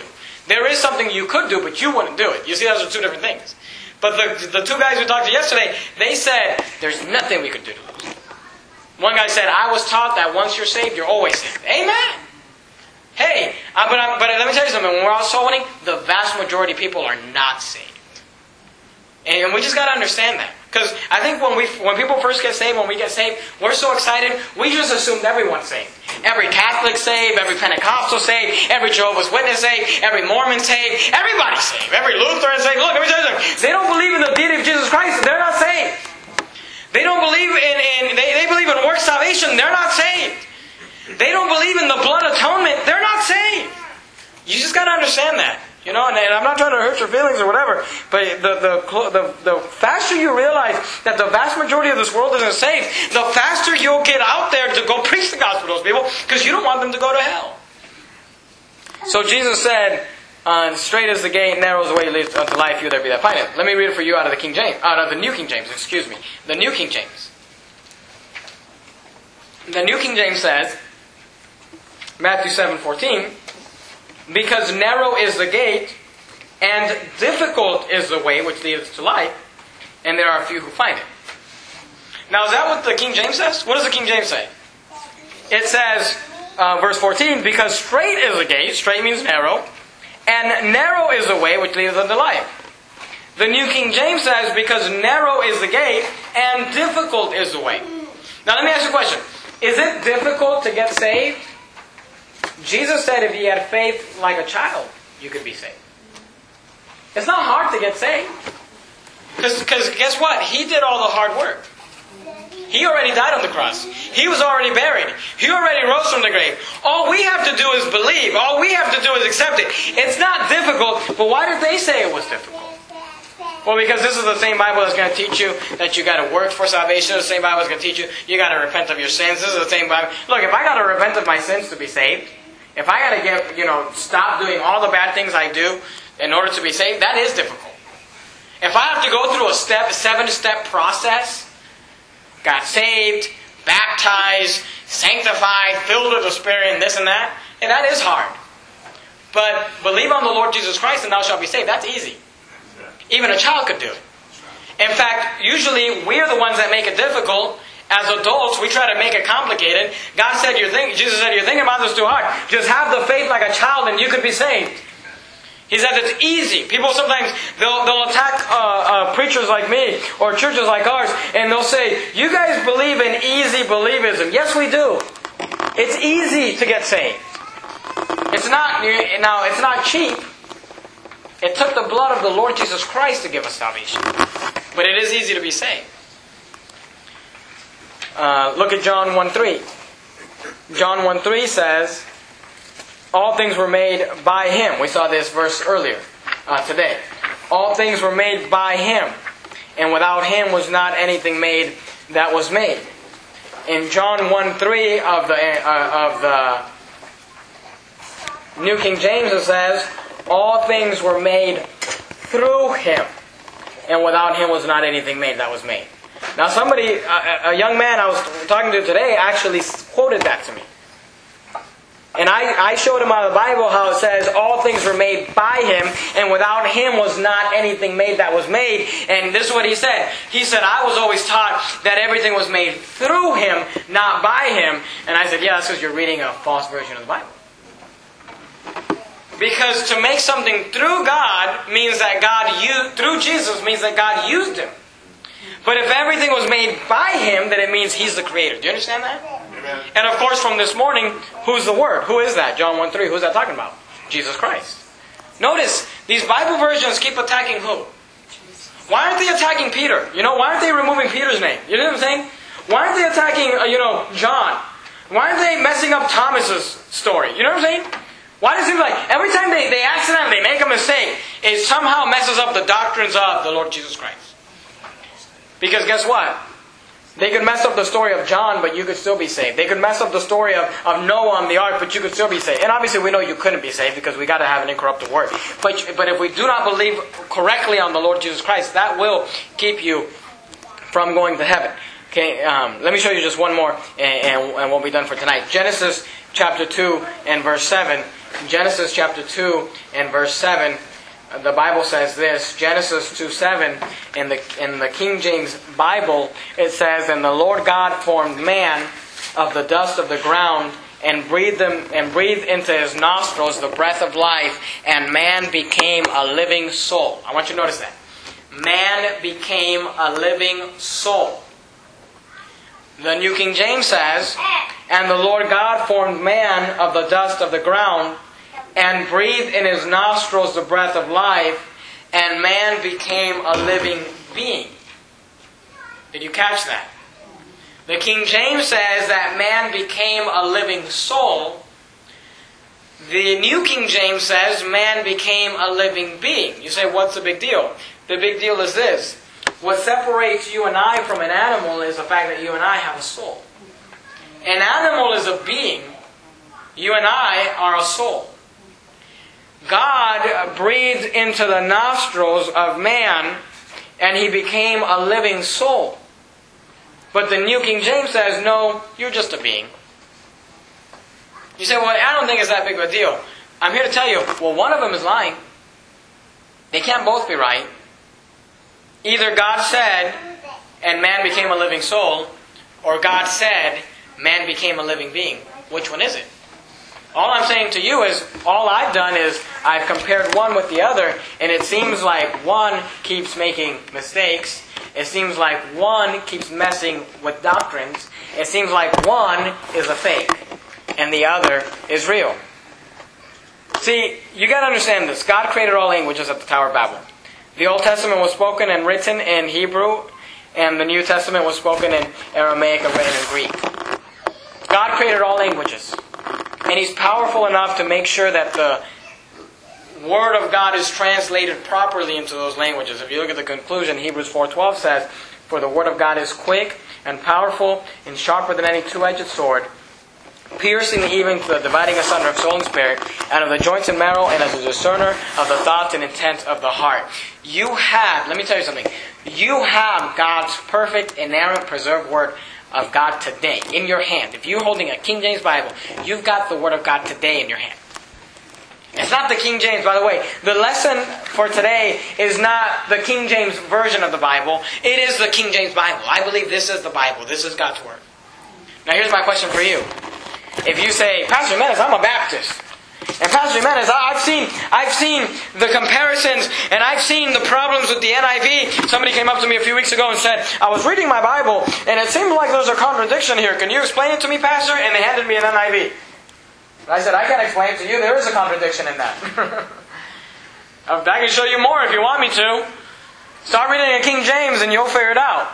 There is something you could do, but you wouldn't do it. You see, those are two different things. But the two guys we talked to yesterday, they said, there's nothing we could do to lose it. One guy said, I was taught that once you're saved, you're always saved. Amen. Hey, but let me tell you something. When we're out soul winning, the vast majority of people are not saved. And we just got to understand that. Because I think when people first get saved, when we get saved, we're so excited, we just assumed everyone's saved. Every Catholic saved, every Pentecostal saved, every Jehovah's Witness saved, every Mormon saved, everybody's saved, every Lutheran saved. Look, let me tell you something. They don't believe in the deity of Jesus Christ, they're not saved. They don't believe they believe in works salvation, they're not saved. They don't believe in the blood atonement, they're not saved. You just got to understand that. You know, and I'm not trying to hurt your feelings or whatever, but the faster you realize that the vast majority of this world isn't saved, the faster you'll get out there to go preach the gospel to those people, because you don't want them to go to hell. So Jesus said, straight is the gate, narrow is the way that leads unto life, few there be that find it. Let me read it for you out of the New King James, excuse me. The New King James. The New King James says, Matthew 7:14, because narrow is the gate, and difficult is the way which leads to life, and there are few who find it. Now, is that what the King James says? What does the King James say? It says, verse 14, because straight is the gate, straight means narrow, and narrow is the way which leads unto life. The New King James says, because narrow is the gate, and difficult is the way. Now, let me ask you a question. Is it difficult to get saved? Jesus said if you had faith like a child, you could be saved. It's not hard to get saved. Because guess what? He did all the hard work. He already died on the cross. He was already buried. He already rose from the grave. All we have to do is believe. All we have to do is accept it. It's not difficult, but why did they say it was difficult? Well, because this is the same Bible that's going to teach you that you got to work for salvation. The same Bible that's going to teach you got to repent of your sins. This is the same Bible. Look, if I got to repent of my sins to be saved, if I got to stop doing all the bad things I do in order to be saved, that is difficult. If I have to go through a 7-step process, got saved, baptized, sanctified, filled with the Spirit, and this and that is hard. But believe on the Lord Jesus Christ and thou shalt be saved. That's easy. Even a child could do it. In fact, usually we're the ones that make it difficult. As adults, we try to make it complicated. Jesus said, you're thinking about this too hard. Just have the faith like a child and you could be saved. He said it's easy. People sometimes, they'll attack preachers like me or churches like ours, and they'll say, you guys believe in easy believism. Yes, we do. It's easy to get saved. It's not cheap. It took the blood of the Lord Jesus Christ to give us salvation. But it is easy to be saved. Look at John 1:3. John 1:3 says, all things were made by Him. We saw this verse earlier today. All things were made by Him, and without Him was not anything made that was made. In John 1:3 of the New King James, it says, all things were made through Him, and without Him was not anything made that was made. Now somebody, a young man I was talking to today actually quoted that to me. And I showed him out of the Bible how it says all things were made by Him, and without Him was not anything made that was made. And this is what he said. He said, I was always taught that everything was made through Him, not by Him. And I said, yeah, that's because you're reading a false version of the Bible. Because to make something through God means that through Jesus means that God used Him. But if everything was made by Him, then it means He's the Creator. Do you understand that? Amen. And of course, from this morning, who's the Word? Who is that? John 1:3. Who's that talking about? Jesus Christ. Notice, these Bible versions keep attacking who? Why aren't they attacking Peter? Why aren't they removing Peter's name? You know what I'm saying? Why aren't they attacking, John? Why aren't they messing up Thomas's story? You know what I'm saying? Why does it seem like every time they accidentally make a mistake, it somehow messes up the doctrines of the Lord Jesus Christ? Because guess what? They could mess up the story of John, but you could still be saved. They could mess up the story of Noah on the ark, but you could still be saved. And obviously we know you couldn't be saved because we got to have an incorruptible word. But if we do not believe correctly on the Lord Jesus Christ, that will keep you from going to heaven. Okay, let me show you just one more and we'll be done for tonight. Genesis chapter 2 and verse 7 Genesis chapter 2 and verse 7, the Bible says this. Genesis 2:7 in the King James Bible, it says, "And the Lord God formed man of the dust of the ground, and breathed into his nostrils the breath of life, and man became a living soul." I want you to notice that. Man became a living soul. The New King James says, "And the Lord God formed man of the dust of the ground, and breathed in his nostrils the breath of life, and man became a living being." Did you catch that? The King James says that man became a living soul. The New King James says man became a living being. You say, what's the big deal? The big deal is this. What separates you and I from an animal is the fact that you and I have a soul. An animal is a being. You and I are a soul. God breathed into the nostrils of man, and he became a living soul. But the New King James says, no, you're just a being. You say, well, I don't think it's that big of a deal. I'm here to tell you, well, one of them is lying. They can't both be right. Either God said, and man became a living soul, or God said, man became a living being. Which one is it? All I'm saying to you is, all I've done is I've compared one with the other, and it seems like one keeps making mistakes. It seems like one keeps messing with doctrines. It seems like one is a fake, and the other is real. See, you got to understand this. God created all languages at the Tower of Babel. The Old Testament was spoken and written in Hebrew, and the New Testament was spoken in Aramaic and written in Greek. God created all languages. And He's powerful enough to make sure that the Word of God is translated properly into those languages. If you look at the conclusion, Hebrews 4:12 says, "For the Word of God is quick and powerful and sharper than any two-edged sword, piercing even to the dividing asunder of soul and spirit, and of the joints and marrow, and as a discerner of the thoughts and intent of the heart." You have, let me tell you something, you have God's perfect, inerrant, preserved Word of God today in your hand. If you're holding a King James Bible, you've got the Word of God today in your hand. It's not the King James, by the way. The lesson for today is not the King James version of the Bible. It is the King James Bible. I believe this is the Bible. This is God's Word. Now here's my question for you. If you say, "Pastor Jimenez, I'm a Baptist. And Pastor Jimenez, I've seen the comparisons, and I've seen the problems with the NIV. Somebody came up to me a few weeks ago and said, I was reading my Bible, and it seemed like there's a contradiction here. Can you explain it to me, Pastor?" And they handed me an NIV. I said, "I can't explain it to you. There is a contradiction in that." I can show you more if you want me to. Start reading a King James and you'll figure it out.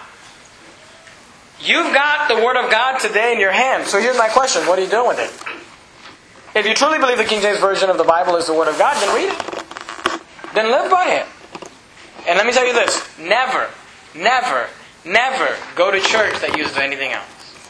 You've got the Word of God today in your hand. So here's my question. What are you doing with it? If you truly believe the King James Version of the Bible is the Word of God, then read it. Then live by it. And let me tell you this. Never, never, never go to church that uses anything else.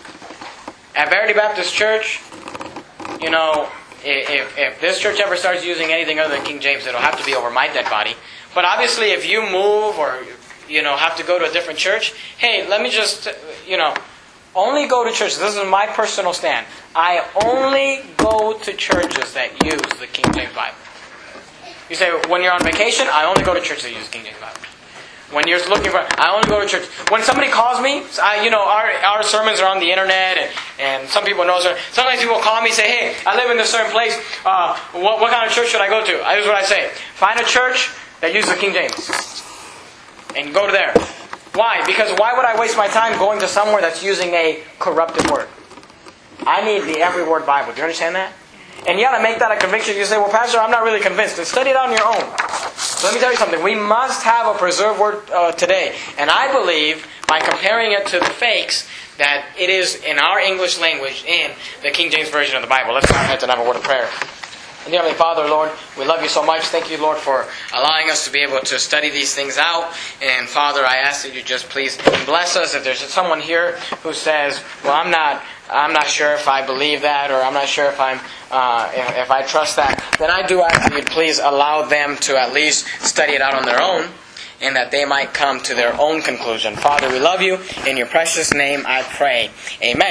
At Verity Baptist Church, you know, if this church ever starts using anything other than King James, it'll have to be over my dead body. But obviously, if you move or, have to go to a different church, hey, let me just, only go to churches. This is my personal stand. I only go to churches that use the King James Bible. You say, when you're on vacation, I only go to churches that use the King James Bible. When you're looking for, I only go to church. When somebody calls me, our sermons are on the internet, and some people know. Sometimes people call me and say, "Hey, I live in this certain place. What kind of church should I go to?" Here's what I say: find a church that uses the King James, and go to there. Why? Because why would I waste my time going to somewhere that's using a corrupted word? I need the every word Bible. Do you understand that? And you got to make that a conviction. You say, "Well, Pastor, I'm not really convinced." Then study it on your own. So let me tell you something. We must have a preserved word today. And I believe, by comparing it to the fakes, that it is in our English language in the King James Version of the Bible. Let's bow our heads and have a word of prayer. And dear Heavenly Father, Lord, we love you so much. Thank you, Lord, for allowing us to be able to study these things out. And Father, I ask that you just please bless us. If there's someone here who says, "Well, I'm not sure if I believe that, or I'm not sure if if I trust that," then I do ask that you'd please allow them to at least study it out on their own, and that they might come to their own conclusion. Father, we love you. In your precious name I pray. Amen.